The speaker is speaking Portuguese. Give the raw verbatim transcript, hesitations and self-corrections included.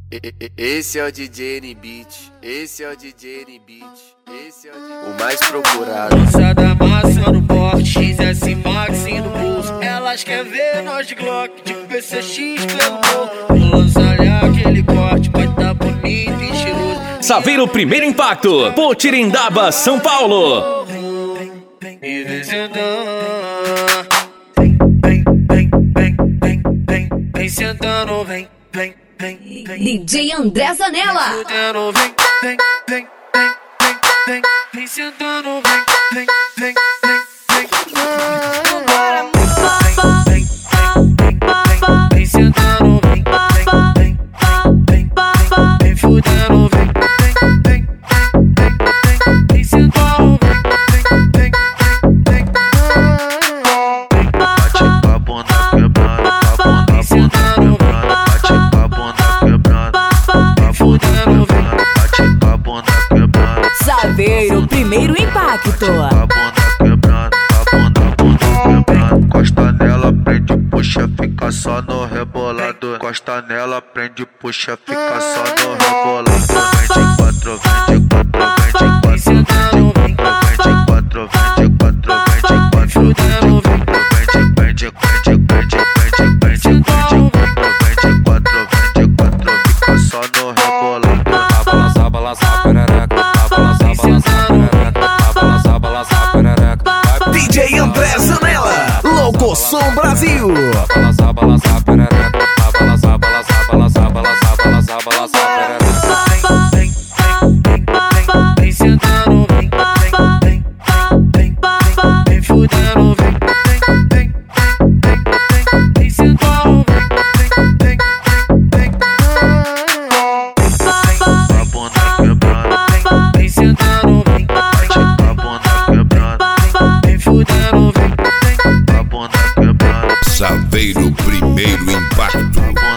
Esse é o D J N-Beat, esse é o D J N-Beat, esse é o, D J... o mais procurado. Lançada massa no porte, X S Max no bolso. Elas querem ver nós de Glock, de P C X pelo morro. Vou lançar aquele corte, vai tá bonito e cheiroso. Saveiro Primeiro Impacto, Potirindaba, São Paulo. E vem sentando, vem, vem, vem, vem, vem, vem sentando, vem, vem. D J André Zanella. Sentando, vem, vem, vem, vem, vem, vem sentando, vem, vem, vem, vem, vem. Agora vem, vem, vem sentando, vem, vem, vem, vem, vem, vem fudendo, vem, vem, vem, vem, vem sentando, vem, vem, vem, vem. Bate a bunda quebrando, a bunda, sentando, bate a bunda quebrando, a bunda quebrando, bate a bunda quebrando. Saveiro Primeiro Impacto. A bunda quebrando, a bunda, a bunda quebrando. Costa nela, prende, puxa, fica só no rebolado. Costa nela, prende, puxa, fica só no rebolado. vinte e quatro, vinte e quatro, vinte e quatro, vinte e quatro, vinte e quatro, vinte e quatro, vinte e quatro, fica só no rebolado. Balança, balança, perereca. Balança, balança, perereca. Balança, balança, perereca. D J André Zanella, Louco Som Brasil. Balança, balança, perereca. Balança, balança, balança, balança, balança, balança, perereca. Vem, vem, vem, vem sentando, vem, vem, vem, vem, vem, vem fudendo, vem, vem, vem, vem, vem, vem sentando, vem, vem, vem, vem, A bunda quebrando, vem sentando, vem, a bunda quebrando, vem fudendo, vem, a bunda quebrando. Saveiro Primeiro Impacto.